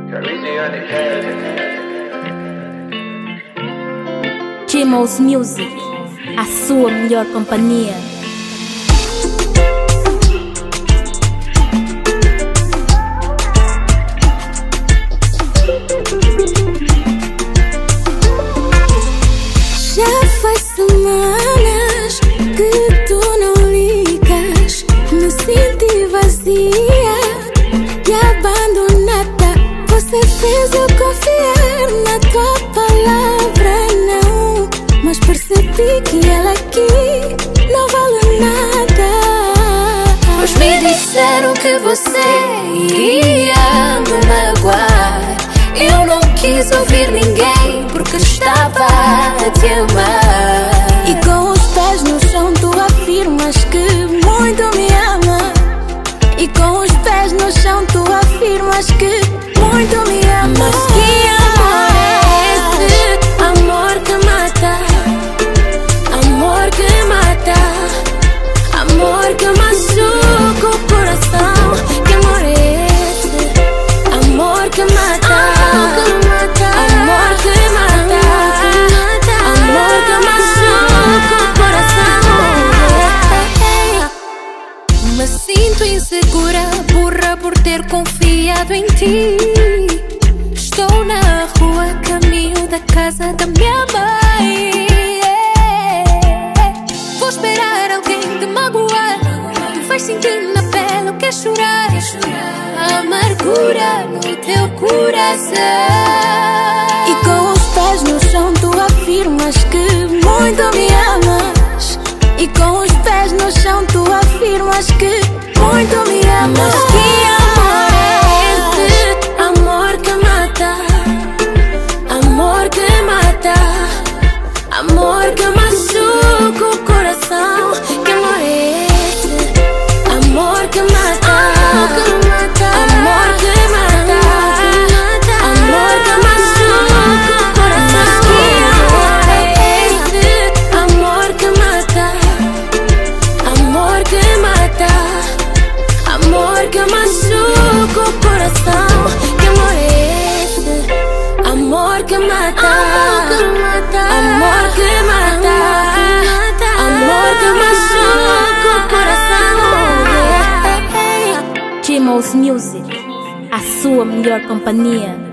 Chimos Music, a sua melhor companhia. Já faz semanas que tu não ligas, me senti vazia e abandonada. Você fez eu confiar na tua palavra, não, mas percebi que ela aqui não vale nada. Pois me disseram que você iria me magoar. Eu não quis ouvir ninguém porque estava a te amar. E com os pés no chão tu afirmas que muito me ama. E com os pés no chão tu afirmas que muito me ama. Mas que amor é esse? Amor que mata, amor que mata, amor que machuca o coração. Que amor é esse? Amor que mata, amor que mata, amor que machuca o coração. Me sinto insegura, burra por ter confiado em ti. Estou na rua, caminho da casa da minha mãe. Vou esperar alguém te magoar. Tu vais sentir na pele o que é chorar. Amargura no teu coração. E com os pés no chão tu afirmas que muito me amas. E com os pés no chão tu afirmas que muito me amas. Que amor é esse? Amor que mata, amor que mata, amor que machuca o coração. Que amor é esse? Amor que mata, amor que mata, amor que machuca o coração. Que amor é esse? Amor que mata, amor que mata, amor que machuca o coração. Que amor é esse? Amor que mata, amor que mata, amor que machuca o coração. Chimos Music, a sua melhor companhia.